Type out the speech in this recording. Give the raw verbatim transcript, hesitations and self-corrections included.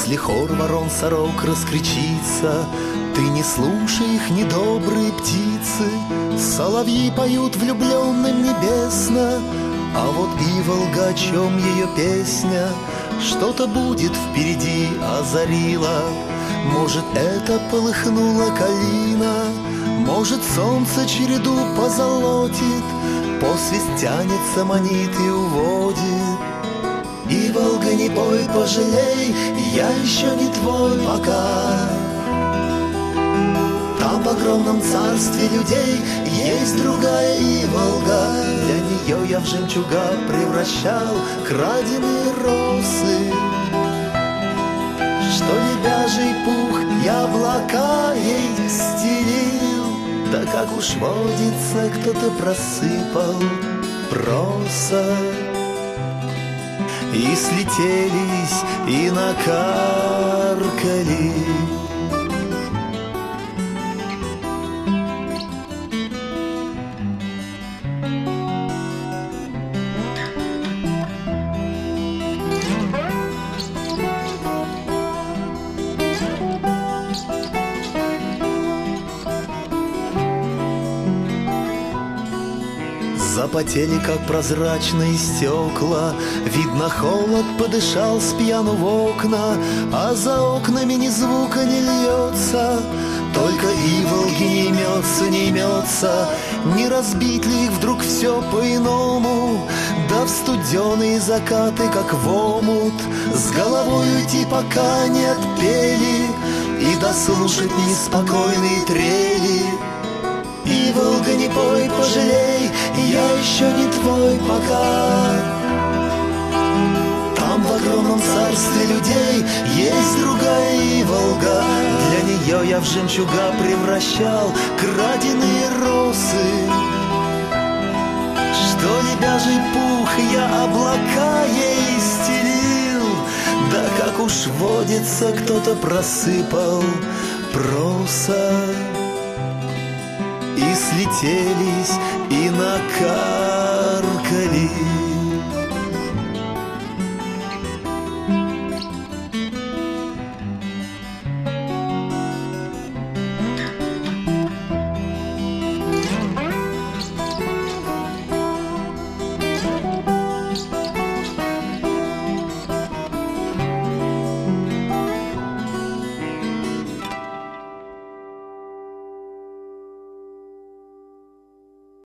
Если хор ворон сорок раскричится, ты не слушай их, недобрые птицы. Соловьи поют влюбленным небесно, а вот и Волга, о чем ее песня, что-то будет впереди озарила. Может, это полыхнула калина, может, солнце череду позолотит, посвист тянется, манит и уводит. И, Волга, не пой, пожалей, я еще не твой пока. Там в огромном царстве людей есть другая и Волга. Для нее я в жемчуга превращал краденые росы. Что лебяжий пух я облака ей стелил, да как уж водится, кто-то просыпал проса. И слетелись, и накаркали. Запотели, как прозрачные стекла, видно, холод подышал с пьяну в окна, а за окнами ни звука не льется, только и Волги не имется, не имется. Не разбить ли их вдруг все по-иному, да в студеные закаты, как в омут, с головой уйти, пока не отпели, и дослушать неспокойные трели. И, Волга, не пой, пожалей, я еще не твой пока. Там в огромном царстве людей есть другая и Волга. Для нее я в жемчуга превращал краденые росы. Что лебяжий пух я облака ей стелил, да как уж водится, кто-то просыпал проса. И слетелись, и накаркали.